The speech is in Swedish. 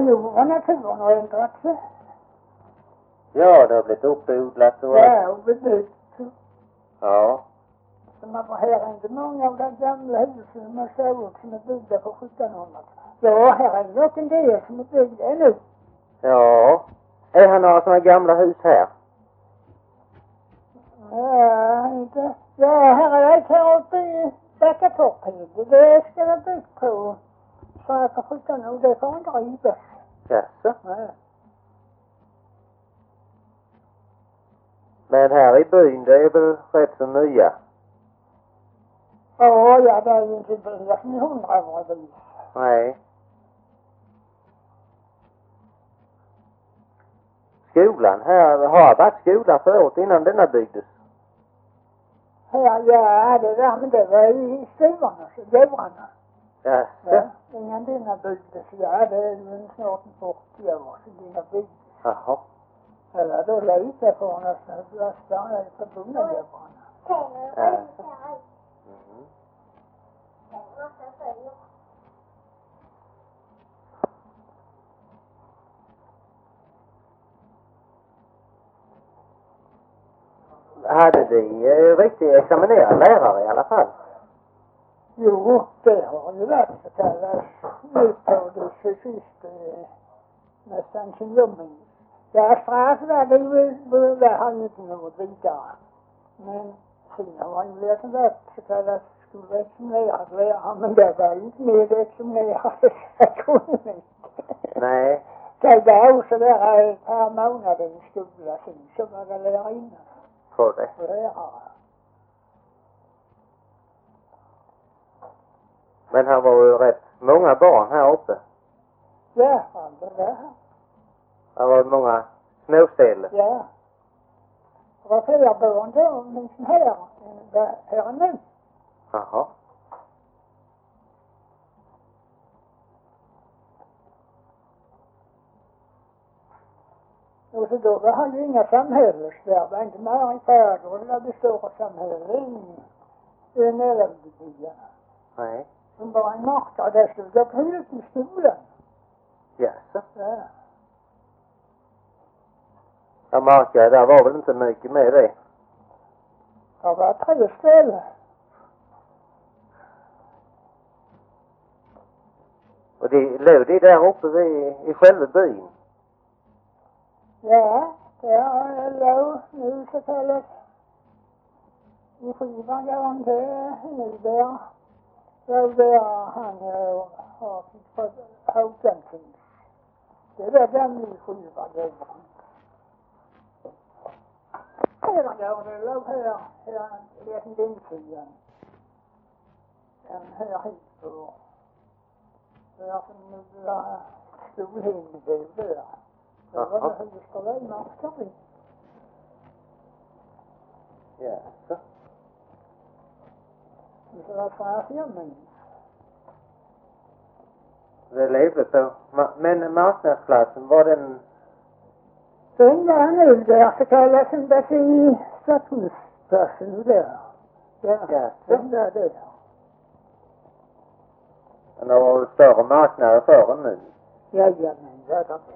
nu har naturen ändrat sig. Ja, det har blivit uppodlat och... Ja, och bebyggt. Ja. Så man var här inte många av de gamla husen man såg ut som är byggda på 1700-talet. Ja, här är dock en del som är byggda ännu. Ja. Är det några sådana gamla hus här? Ja, inte. Ja, här är ett här uppe i Backatorp. Det ska vara byggt på. Så här på 1700 och det får inte rivas. Jaså? Nej. Men här i byn, det är väl rätt så nya? Ja, det är ju inte byggda som i 100 år vis. Nej. Skolan här, har varit skola förut innan denna byggdes? Här, ja, det där, men det var i stuvarna, djurarna. Jaså? Ja, innan denna byggdes, ja, det är ju snart 40 år sedan denna byggdes. Jaha. Eller då lite på nästan blastar på bondadjurarna. Ja. Mm. Hade de riktigt examinerade lärare i alla fall? Jo, det har ju varit så kallat nu på det sista nästan som jobben. Ja, strax var det ju, det har ju inte något vidare. Men sen har han ju lärt sig varit så kallat skulle examinerat lärare, men det var ju inte med examinerade så kunde inte. Nej. Det var också där ett par månader i skolan sen så var det lärarinna. För det. Lärare. Men här var ju rätt många barn här uppe. Ja, det var här. Det var många småställ. Ja. Det var fler barn då, men som här än nu. Jaha. Och så då var han ju inga samhällsvärd, var inte mer i skärgården där det stora samhället i en äldrebygga. Nej. Som var en marknad, där stod jag på ut i skolan. Jaså? Ja. Jag märker, där var väl inte mycket med det. Det var 3 ställen. Och låg de där uppe i själva byn? Ja, där låg nu så kallat i skivan går han till nu där. Där han har fått Håkanshus. Det där gamla skivan där. Sedan går det låg här i Lindsidan. Den här hit på. Där som nu var skolhemmet där. Det var det högsta vägmarskar i. Jaså? Det var farfjärmen. Det levde på. Men marknadsplatsen, var den... Den var nu där så kallas den där i Stadshusplassen där. Ja, den där där. Men det var större marknader förr än nu. Jajamän, ja, det